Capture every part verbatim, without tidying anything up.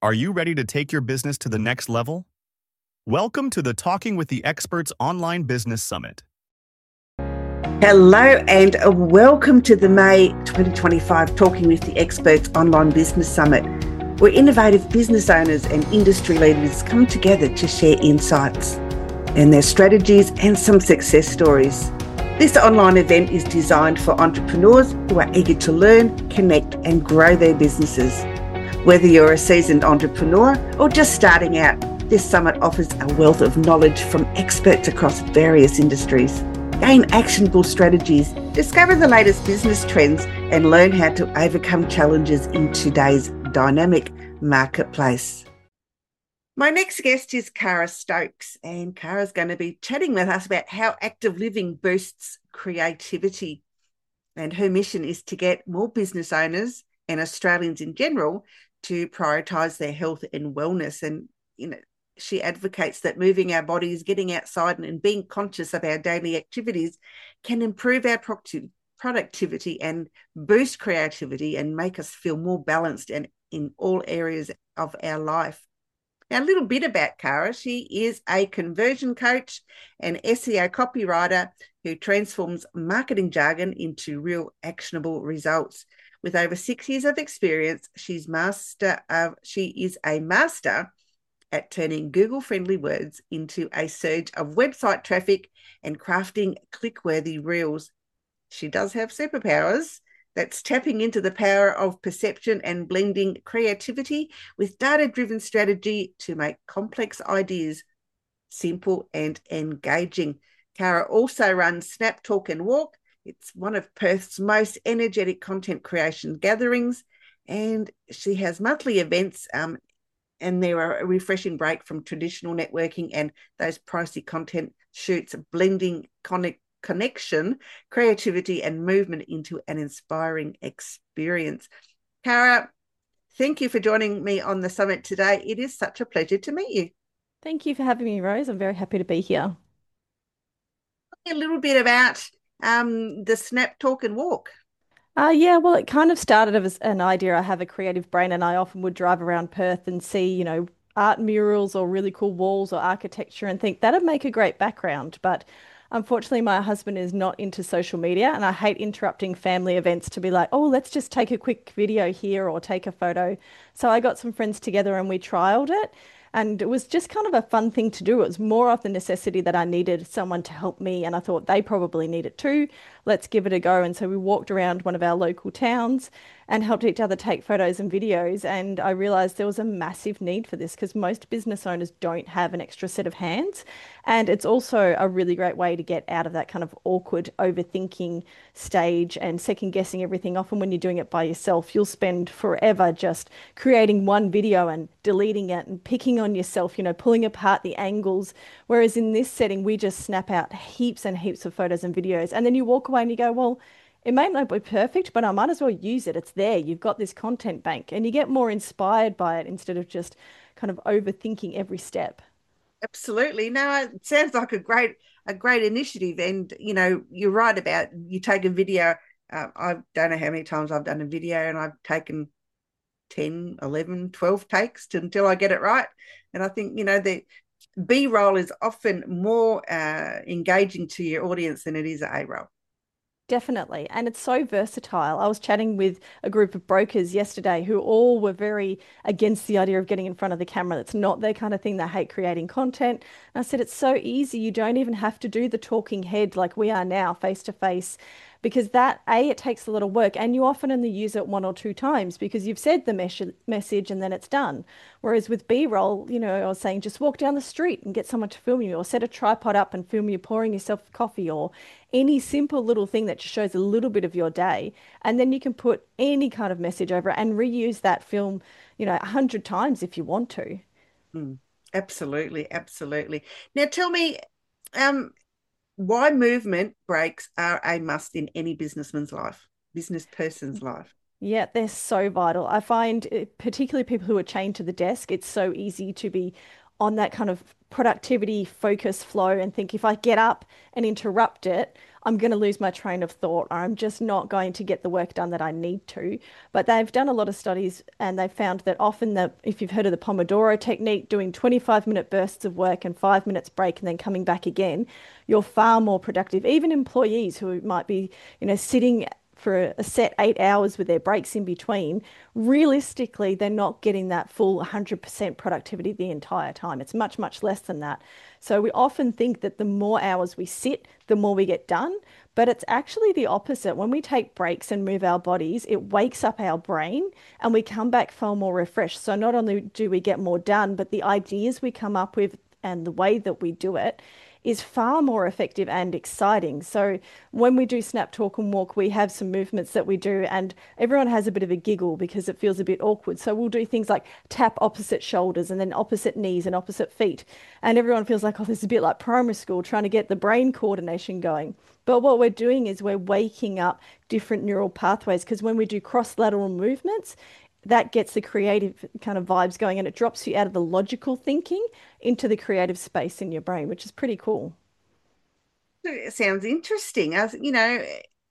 Are you ready to take your business to the next level? Welcome to the Talking with the Experts Online Business Summit. Hello and welcome to the May twenty twenty-five Talking with the Experts Online Business Summit, where innovative business owners and industry leaders come together to share insights and their strategies and some success stories. This online event is designed for entrepreneurs who are eager to learn, connect and grow their businesses. Whether you're a seasoned entrepreneur or just starting out, this summit offers a wealth of knowledge from experts across various industries. Gain actionable strategies, discover the latest business trends and learn how to overcome challenges in today's dynamic marketplace. My next guest is Kara Stokes, and Kara's going to be chatting with us about how active living boosts creativity. And her mission is to get more business owners and Australians in general to prioritise their health and wellness. And, you know, she advocates that moving our bodies, getting outside and being conscious of our daily activities can improve our productivity and boost creativity and make us feel more balanced and in all areas of our life. Now, a little bit about Kara. She is a conversion coach and S E O copywriter who transforms marketing jargon into real actionable results. With over six years of experience, she's master of, she is a master at turning Google-friendly words into a surge of website traffic and crafting click-worthy reels. She does have superpowers. That's tapping into the power of perception and blending creativity with data-driven strategy to make complex ideas simple and engaging. Kara also runs Snap, Talk and Walk. It's one of Perth's most energetic content creation gatherings, and she has monthly events um, and they're a refreshing break from traditional networking and those pricey content shoots, blending connect, connection, creativity and movement into an inspiring experience. Kara, thank you for joining me on the summit today. It is such a pleasure to meet you. Thank you for having me, Rose. I'm very happy to be here. A little bit about um, the Snap, Talk and Walk. Uh, yeah, well, it kind of started as an idea. I have a creative brain and I often would drive around Perth and see, you know, art murals or really cool walls or architecture and think that'd make a great background. But unfortunately, my husband is not into social media and I hate interrupting family events to be like, oh, let's just take a quick video here or take a photo. So I got some friends together and we trialed it. And it was just kind of a fun thing to do. It was more of the necessity that I needed someone to help me. And I thought they probably need it too. Let's give it a go. And so we walked around one of our local towns and helped each other take photos and videos. And I realized there was a massive need for this because most business owners don't have an extra set of hands. And it's also a really great way to get out of that kind of awkward overthinking stage and second guessing everything. Often when you're doing it by yourself, you'll spend forever just creating one video and deleting it and picking on yourself, you know, pulling apart the angles. Whereas in this setting, we just snap out heaps and heaps of photos and videos. And then you walk away and you go, well, it may not be perfect, but I might as well use it. It's there. You've got this content bank and you get more inspired by it instead of just kind of overthinking every step. Absolutely. No, it sounds like a great a great initiative. And, you know, you're right about you take a video. Uh, I don't know how many times I've done a video and I've taken ten, eleven, twelve takes to, until I get it right. And I think, you know, the B-roll is often more uh, engaging to your audience than it is a A-roll. Definitely. And it's so versatile. I was chatting with a group of brokers yesterday who all were very against the idea of getting in front of the camera. That's not their kind of thing. They hate creating content. And I said, it's so easy. You don't even have to do the talking head like we are now, face to face. Because that, A, it takes a lot of work and you often only use it one or two times because you've said the mes message and then it's done. Whereas with B-roll, you know, I was saying just walk down the street and get someone to film you or set a tripod up and film you pouring yourself coffee or any simple little thing that just shows a little bit of your day. And then you can put any kind of message over it and reuse that film, you know, a hundred times if you want to. Mm, absolutely. Absolutely. Now tell me, um, why movement breaks are a must in any businessman's life, business person's life. Yeah, they're so vital. I find uh, particularly people who are chained to the desk, it's so easy to be on that kind of productivity focus flow and think if I get up and interrupt it, I'm going to lose my train of thought, or I'm just not going to get the work done that I need to. But they've done a lot of studies and they've found that often that if you've heard of the Pomodoro technique, doing twenty-five minute bursts of work and five minutes break and then coming back again, you're far more productive. Even employees who might be, you know, sitting for a set eight hours with their breaks in between, realistically, they're not getting that full one hundred percent productivity the entire time. It's much, much less than that. So we often think that the more hours we sit, the more we get done. But it's actually the opposite. When we take breaks and move our bodies, it wakes up our brain and we come back far more refreshed. So not only do we get more done, but the ideas we come up with and the way that we do it is far more effective and exciting. So when we do Snap Talk and Walk, we have some movements that we do, and everyone has a bit of a giggle because it feels a bit awkward. So we'll do things like tap opposite shoulders and then opposite knees and opposite feet. And everyone feels like, oh, this is a bit like primary school, trying to get the brain coordination going. But what we're doing is we're waking up different neural pathways because when we do cross lateral movements, that gets the creative kind of vibes going and it drops you out of the logical thinking into the creative space in your brain, which is pretty cool. It sounds interesting. As you know,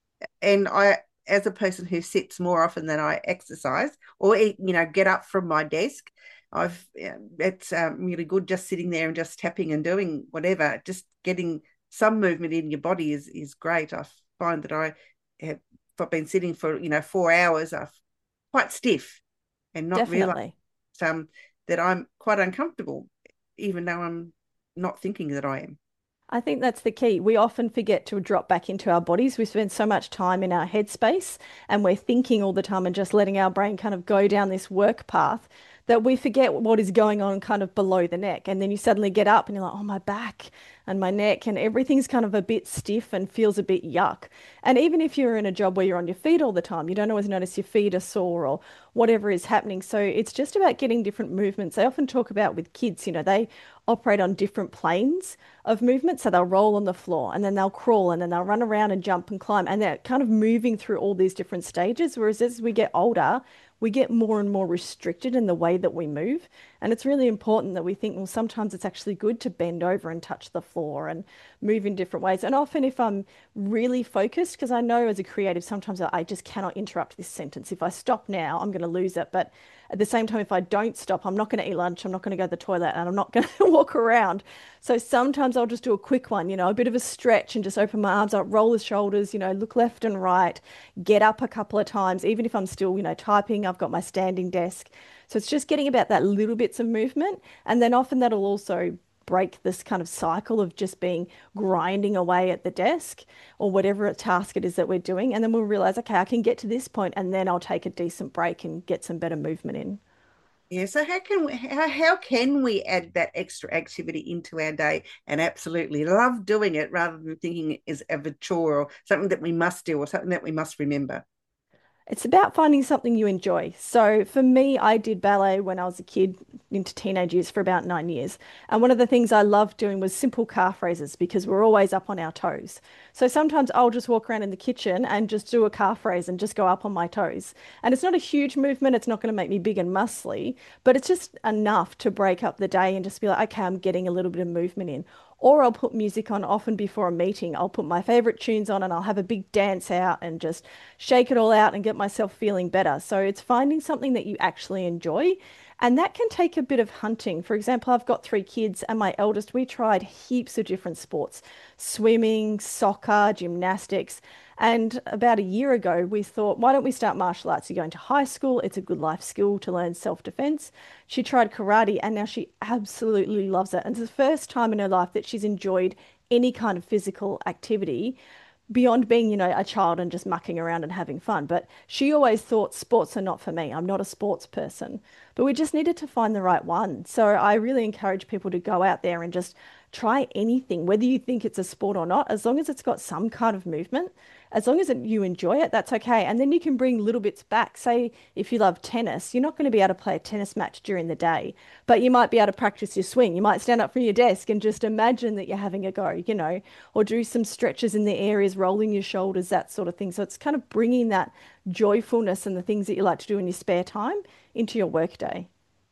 and I, as a person who sits more often than I exercise or you know get up from my desk, I've yeah, it's um, really good just sitting there and just tapping and doing whatever. Just getting some movement in your body is is great. I find that I have if I've been sitting for you know four hours, I'm quite stiff and not realize Definitely. um, that I'm quite uncomfortable, even though I'm not thinking that I am. I think that's the key. We often forget to drop back into our bodies. We spend so much time in our headspace and we're thinking all the time and just letting our brain kind of go down this work path that we forget what is going on kind of below the neck. And then you suddenly get up and you're like, oh, my back and my neck and everything's kind of a bit stiff and feels a bit yuck. And even if you're in a job where you're on your feet all the time, you don't always notice your feet are sore or whatever is happening. So it's just about getting different movements. They often talk about with kids, you know, they operate on different planes of movement. So they'll roll on the floor and then they'll crawl and then they'll run around and jump and climb. And they're kind of moving through all these different stages. Whereas as we get older, we get more and more restricted in the way that we move. And it's really important that we think, well, sometimes it's actually good to bend over and touch the floor and move in different ways. And often, if I'm really focused, because I know as a creative, sometimes I just cannot interrupt this sentence. If I stop now, I'm going to lose it. But at the same time, if I don't stop, I'm not going to eat lunch, I'm not going to go to the toilet, and I'm not going to walk around. So sometimes I'll just do a quick one, you know, a bit of a stretch and just open my arms up, roll the shoulders, you know, look left and right, get up a couple of times, even if I'm still, you know, typing, I've got my standing desk. So it's just getting about that little bits of movement. And then often that'll also break this kind of cycle of just being grinding away at the desk or whatever task it is that we're doing. And then we'll realize, okay, I can get to this point and then I'll take a decent break and get some better movement in. Yeah, so how can we how, how can we add that extra activity into our day and absolutely love doing it rather than thinking it is of a chore or something that we must do or something that we must remember? It's about finding something you enjoy. So for me, I did ballet when I was a kid into teenage years for about nine years. And one of the things I loved doing was simple calf raises because we're always up on our toes. So sometimes I'll just walk around in the kitchen and just do a calf raise and just go up on my toes. And it's not a huge movement. It's not going to make me big and muscly, but it's just enough to break up the day and just be like, okay, I'm getting a little bit of movement in. Or I'll put music on often before a meeting. I'll put my favorite tunes on and I'll have a big dance out and just shake it all out and get myself feeling better. So it's finding something that you actually enjoy. And that can take a bit of hunting. For example, I've got three kids, and my eldest, we tried heaps of different sports: swimming, soccer, gymnastics. And about a year ago, we thought, why don't we start martial arts? You're going to high school, it's a good life skill to learn self-defense. She tried karate, and now she absolutely loves it. And it's the first time in her life that she's enjoyed any kind of physical activity beyond being, you know, a child and just mucking around and having fun. But she always thought sports are not for me. I'm not a sports person. But we just needed to find the right one. So I really encourage people to go out there and just try anything, whether you think it's a sport or not, as long as it's got some kind of movement, as long as it, you enjoy it, that's okay. And then you can bring little bits back. Say, if you love tennis, you're not going to be able to play a tennis match during the day, but you might be able to practice your swing. You might stand up from your desk and just imagine that you're having a go, you know, or do some stretches in the areas, rolling your shoulders, that sort of thing. So it's kind of bringing that joyfulness and the things that you like to do in your spare time into your workday.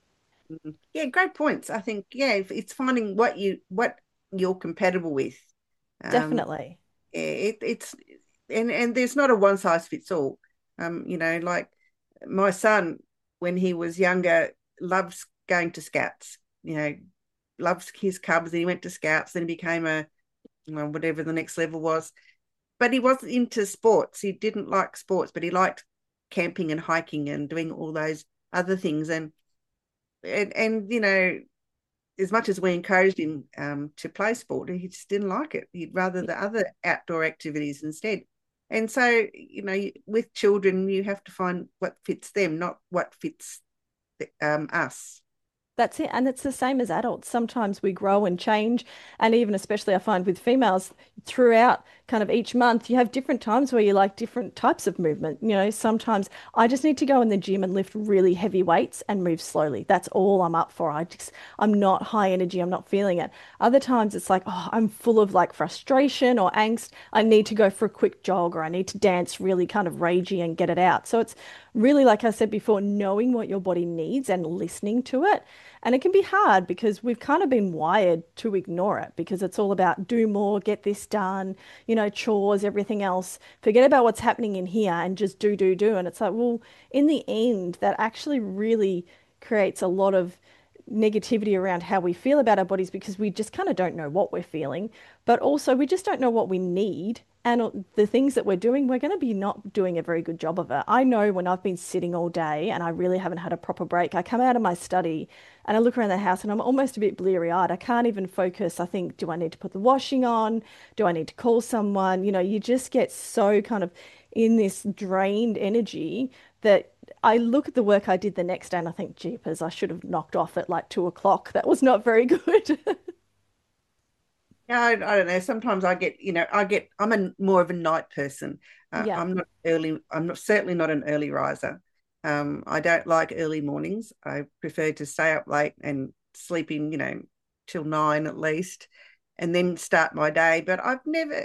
Mm. Yeah, great points. I think, yeah, if it's finding what you what you're compatible with. Um, Definitely. it, it's and and there's not a one size fits all. Um, you know, like my son when he was younger loves going to scouts. You know, loves his cubs. Then he went to scouts. Then he became a well, whatever the next level was. But he wasn't into sports. He didn't like sports, but he liked camping and hiking and doing all those other things. And and and you know, as much as we encouraged him um, to play sport, he just didn't like it. He'd rather the other outdoor activities instead. And so, you know, with children, you have to find what fits them, not what fits um, us. That's it. And it's the same as adults. Sometimes we grow and change. And even especially I find with females throughout kind of each month, you have different times where you like different types of movement. You know, sometimes I just need to go in the gym and lift really heavy weights and move slowly. That's all I'm up for. I just, I'm not high energy. I'm not feeling it. Other times it's like, oh, I'm full of like frustration or angst. I need to go for a quick jog or I need to dance really kind of ragey and get it out. So it's really, like I said before, knowing what your body needs and listening to it. And it can be hard because we've kind of been wired to ignore it because it's all about do more, get this done, you know, chores, everything else. Forget about what's happening in here and just do, do, do. And it's like, well, in the end, that actually really creates a lot of negativity around how we feel about our bodies because we just kind of don't know what we're feeling, but also we just don't know what we need. And the things that we're doing, we're going to be not doing a very good job of it. I know when I've been sitting all day and I really haven't had a proper break, I come out of my study and I look around the house and I'm almost a bit bleary-eyed. I can't even focus. I think, do I need to put the washing on? Do I need to call someone? You know, you just get so kind of in this drained energy that I look at the work I did the next day and I think, jeepers, I should have knocked off at like two o'clock. That was not very good. Yeah, I, I don't know. Sometimes I get, you know, I get, I'm a more of a night person. Uh, Yeah. I'm not early, I'm not certainly not an early riser. Um, I don't like early mornings. I prefer to stay up late and sleep in, you know, till nine at least, and then start my day. But I've never,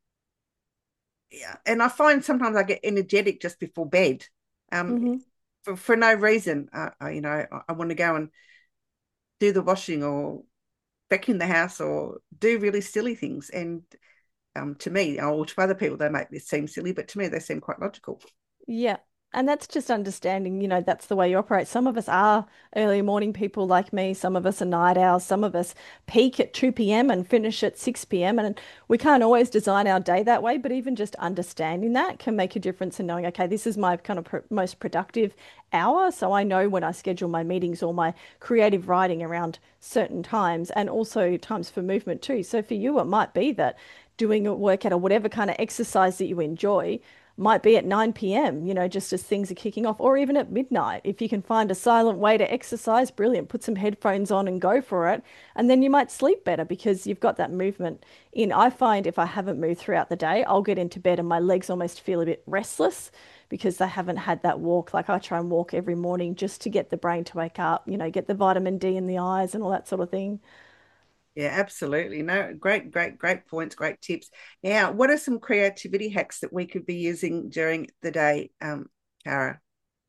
yeah, and I find sometimes I get energetic just before bed, um, hmm for, for no reason. Uh, I, you know, I, I want to go and do the washing or vacuum the house or do really silly things. And um, to me, or to other people, they make this seem silly, but to me, they seem quite logical. Yeah. And that's just understanding, you know, that's the way you operate. Some of us are early morning people like me. Some of us are night owls. Some of us peak at two p m and finish at six p m. And we can't always design our day that way, but even just understanding that can make a difference in knowing, okay, this is my kind of pr most productive hour. So I know when I schedule my meetings or my creative writing around certain times and also times for movement too. So for you, it might be that doing a workout or whatever kind of exercise that you enjoy might be at nine p m, you know, just as things are kicking off, or even at midnight. If you can find a silent way to exercise, brilliant. Put some headphones on and go for it. And then you might sleep better because you've got that movement in. I find if I haven't moved throughout the day, I'll get into bed and my legs almost feel a bit restless because they haven't had that walk. Like I try and walk every morning just to get the brain to wake up, you know, get the vitamin D in the eyes and all that sort of thing. Yeah, absolutely. No, great, great, great points, great tips. Now, what are some creativity hacks that we could be using during the day, um, Cara?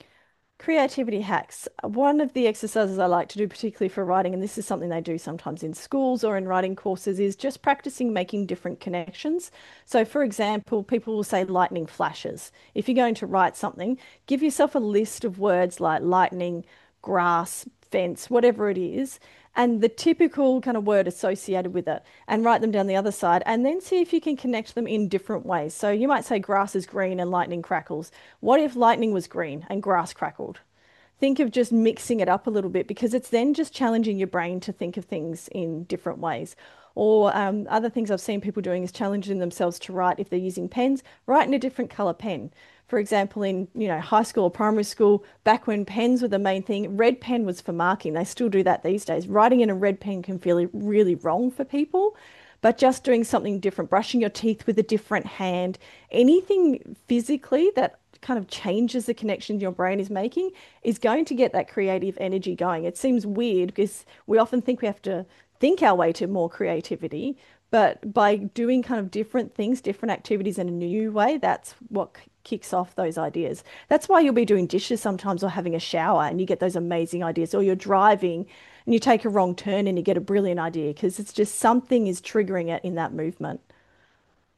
Creativity hacks. One of the exercises I like to do, particularly for writing, and this is something they do sometimes in schools or in writing courses, is just practicing making different connections. So, for example, people will say lightning flashes. If you're going to write something, give yourself a list of words like lightning, grass, fence, whatever it is, and the typical kind of word associated with it, and write them down the other side, and then see if you can connect them in different ways. So, you might say grass is green and lightning crackles. What if lightning was green and grass crackled? Think of just mixing it up a little bit because it's then just challenging your brain to think of things in different ways. Or um, other things I've seen people doing is challenging themselves to write if they're using pens, write in a different color pen. For example, in you know high school or primary school, back when pens were the main thing, red pen was for marking. They still do that these days. Writing in a red pen can feel really wrong for people, but just doing something different, brushing your teeth with a different hand, anything physically that kind of changes the connection your brain is making is going to get that creative energy going. It seems weird because we often think we have to think our way to more creativity, but by doing kind of different things, different activities in a new way, that's what kicks off those ideas. That's why you'll be doing dishes sometimes or having a shower and you get those amazing ideas, or you're driving and you take a wrong turn and you get a brilliant idea because it's just something is triggering it in that movement.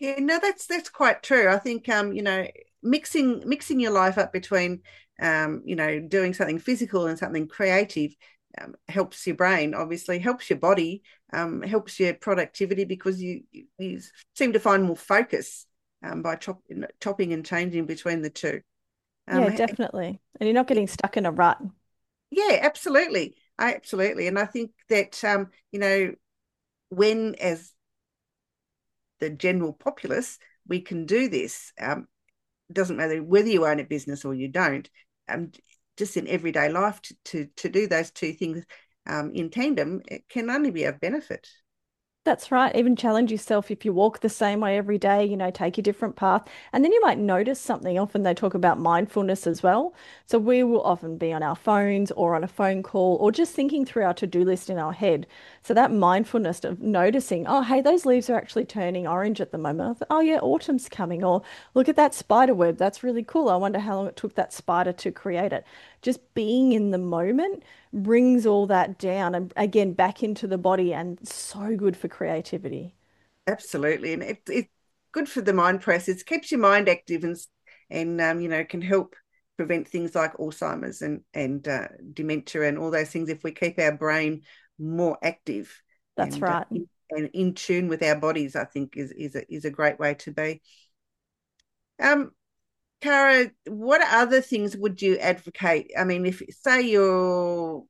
Yeah, no, that's that's quite true. I think um, you know, mixing mixing your life up between um, you know, doing something physical and something creative um, helps your brain, obviously, helps your body, um, helps your productivity because you you seem to find more focus um, by chop, chopping and changing between the two. Yeah, Um, definitely. And you're not getting stuck in a rut. yeah, absolutely. I absolutely. And I think that um, you know, when as the general populace, we can do this. Um, doesn't matter whether you own a business or you don't, um, just in everyday life to, to, to do those two things um, in tandem, it can only be of benefit. That's right. Even challenge yourself if you walk the same way every day, you know, take a different path. And then you might notice something. Often they talk about mindfulness as well. So we will often be on our phones or on a phone call or just thinking through our to-do list in our head. So that mindfulness of noticing, oh, hey, those leaves are actually turning orange at the moment. I thought, oh, yeah, autumn's coming. Or look at that spider web. That's really cool. I wonder how long it took that spider to create it. Just being in the moment brings all that down and again back into the body and so good for creativity. Absolutely. And it, it's good for the mind process. It keeps your mind active and, and um, you know, can help prevent things like Alzheimer's and, and uh, dementia and all those things if we keep our brain more active That's and, uh, right. in, and in tune with our bodies, I think is, is, a, is a great way to be. Um, Cara, what other things would you advocate? I mean, if say you're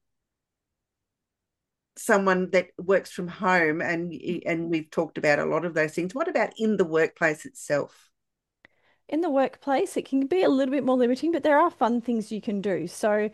someone that works from home and and we've talked about a lot of those things, what about in the workplace itself? In the workplace, it can be a little bit more limiting, but there are fun things you can do. So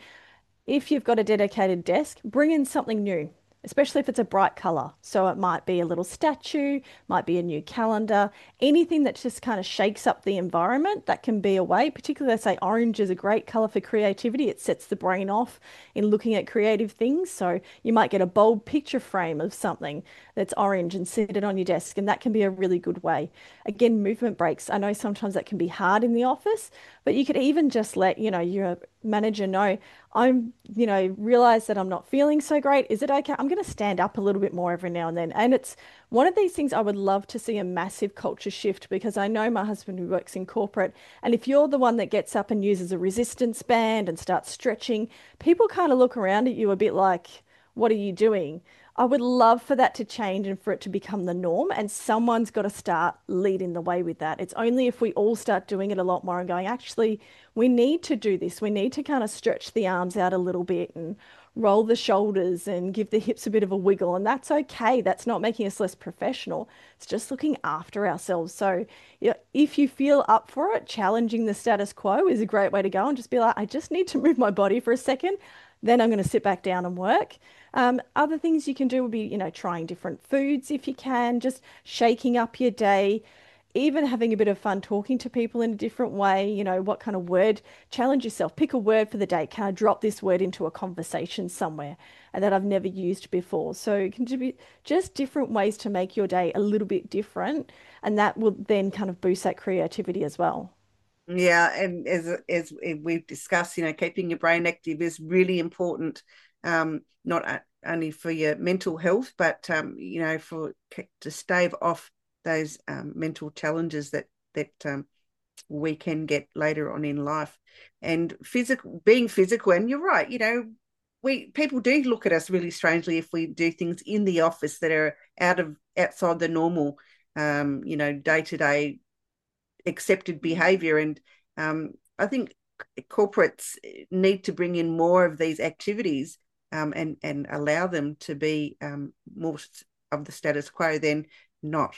if you've got a dedicated desk, bring in something new, especially if it's a bright color. So it might be a little statue, might be a new calendar, anything that just kind of shakes up the environment. That can be a way. Particularly, they say orange is a great color for creativity. It sets the brain off in looking at creative things. So you might get a bold picture frame of something that's orange and sit it on your desk, and that can be a really good way. Again, movement breaks. I know sometimes that can be hard in the office, but you could even just let, you know, your manager know, I'm, you know, realize that I'm not feeling so great. Is it okay? I'm going to stand up a little bit more every now and then. And it's one of these things I would love to see a massive culture shift because I know my husband who works in corporate. And if you're the one that gets up and uses a resistance band and starts stretching, people kind of look around at you a bit like, what are you doing? I would love for that to change and for it to become the norm. And someone's got to start leading the way with that. It's only if we all start doing it a lot more and going, actually, we need to do this. We need to kind of stretch the arms out a little bit and roll the shoulders and give the hips a bit of a wiggle. And that's okay. That's not making us less professional. It's just looking after ourselves. So, yeah, if you feel up for it, challenging the status quo is a great way to go and just be like, I just need to move my body for a second. Then I'm going to sit back down and work. Um, other things you can do would be, you know, trying different foods if you can, just shaking up your day, even having a bit of fun talking to people in a different way. You know, what kind of word, challenge yourself, pick a word for the day. Can I drop this word into a conversation somewhere and that I've never used before? So it can be just different ways to make your day a little bit different, and that will then kind of boost that creativity as well. Yeah, and as as we've discussed, you know, keeping your brain active is really important, um, not only for your mental health, but um, you know, for to stave off those um, mental challenges that that um, we can get later on in life. And physical, being physical, and you're right, you know, we people do look at us really strangely if we do things in the office that are out of outside the normal, um, you know, day to day accepted behavior. And um, I think corporates need to bring in more of these activities um, and and allow them to be um, more of the status quo than not.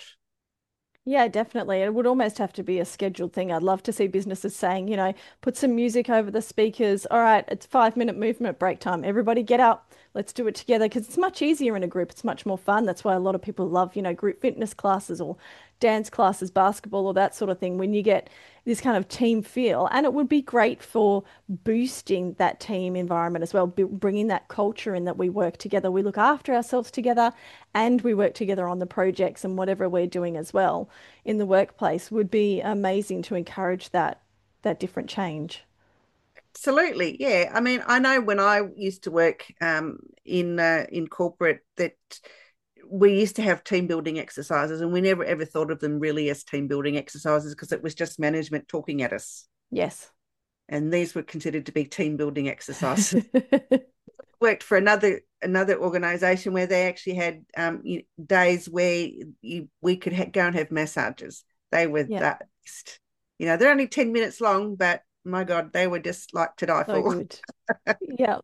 Yeah, definitely. It would almost have to be a scheduled thing. I'd love to see businesses saying, you know, put some music over the speakers. All right, it's five minute movement break time. Everybody get up. Let's do it together because it's much easier in a group. It's much more fun. That's why a lot of people love, you know, group fitness classes or dance classes, basketball, or that sort of thing when you get this kind of team feel. And it would be great for boosting that team environment as well, b- bringing that culture in that we work together, we look after ourselves together, and we work together on the projects and whatever we're doing as well in the workplace would be amazing to encourage that that different change. Absolutely, yeah. I mean, I know when I used to work um, in uh, in corporate that we used to have team building exercises, and we never ever thought of them really as team building exercises because it was just management talking at us. Yes. And these were considered to be team building exercises. Worked for another another organisation where they actually had um, days where you, we could ha- go and have massages. They were yeah. that, you know, they're only ten minutes long, but my God, they were just like to die so for. Good. Yeah.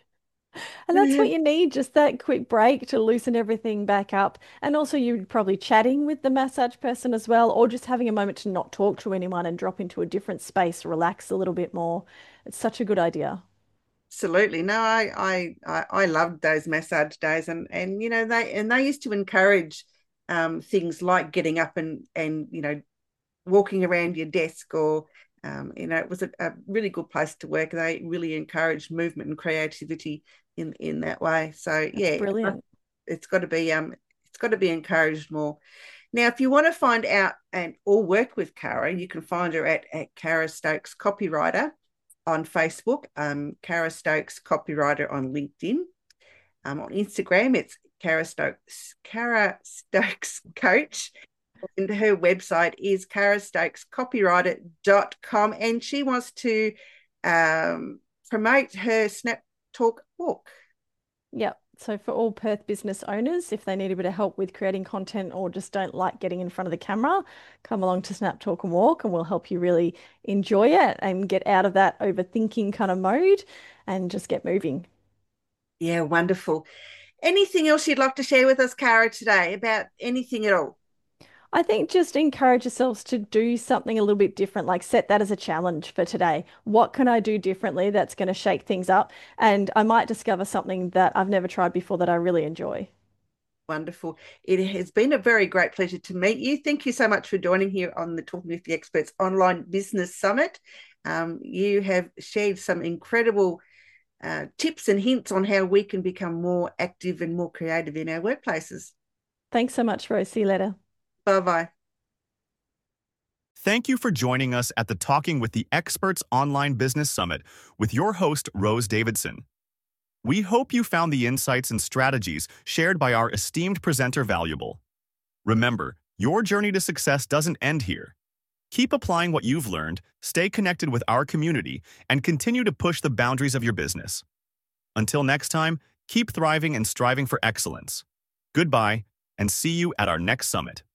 And that's what you need, just that quick break to loosen everything back up. And also you're probably chatting with the massage person as well, or just having a moment to not talk to anyone and drop into a different space, relax a little bit more. It's such a good idea. Absolutely. No, I I I loved those massage days, and and you know they and they used to encourage um, things like getting up and and you know walking around your desk, or um, you know it was a, a really good place to work. They really encouraged movement and creativity in in that way. So That's yeah, brilliant. It's got to be um it's got to be encouraged more. Now, if you want to find out and or work with Kara, you can find her at at Kara Stokes Copywriter on Facebook, um, Kara Stokes Copywriter on LinkedIn. Um, on Instagram, it's Kara Stokes, Kara Stokes Coach. And her website is kara stokes copywriter dot com. And she wants to um, promote her Snap Talk Walk. Yep. So for all Perth business owners, if they need a bit of help with creating content or just don't like getting in front of the camera, come along to Snap Talk and Walk and we'll help you really enjoy it and get out of that overthinking kind of mode and just get moving. Yeah, wonderful. Anything else you'd like to share with us, Kara, today about anything at all? I think just encourage yourselves to do something a little bit different, like set that as a challenge for today. What can I do differently that's going to shake things up? And I might discover something that I've never tried before that I really enjoy. Wonderful. It has been a very great pleasure to meet you. Thank you so much for joining here on the Talking with the Experts Online Business Summit. Um, you have shared some incredible uh, tips and hints on how we can become more active and more creative in our workplaces. Thanks so much, Rose. See you later. Bye-bye. Thank you for joining us at the Talking with the Experts Online Business Summit with your host, Rose Davidson. We hope you found the insights and strategies shared by our esteemed presenter valuable. Remember, your journey to success doesn't end here. Keep applying what you've learned, stay connected with our community, and continue to push the boundaries of your business. Until next time, keep thriving and striving for excellence. Goodbye, and see you at our next summit.